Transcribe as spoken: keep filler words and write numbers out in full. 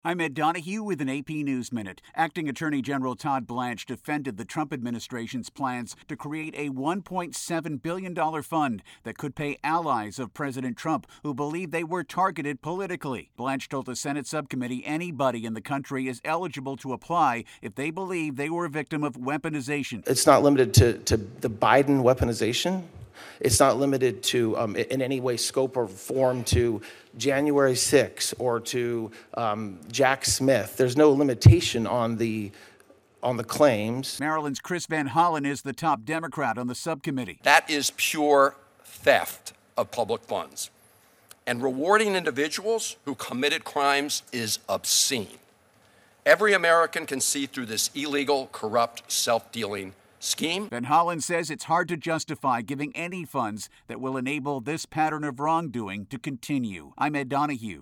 I'm Ed Donahue with an A P News Minute. Acting Attorney General Todd Blanche defended the Trump administration's plans to create a one point seven billion dollars fund that could pay allies of President Trump who believe they were targeted politically. Blanche told the Senate subcommittee anybody in the country is eligible to apply if they believe they were a victim of weaponization. It's not limited to, to the Biden weaponization. It's not limited to, um, in any way, scope or form to January sixth or to um, Jack Smith. There's no limitation on the on the claims. Maryland's Chris Van Hollen is the top Democrat on the subcommittee. That is pure theft of public funds. And rewarding individuals who committed crimes is obscene. Every American can see through this illegal, corrupt, self-dealing scheme. Van Hollen says it's hard to justify giving any funds that will enable this pattern of wrongdoing to continue. I'm Ed Donahue.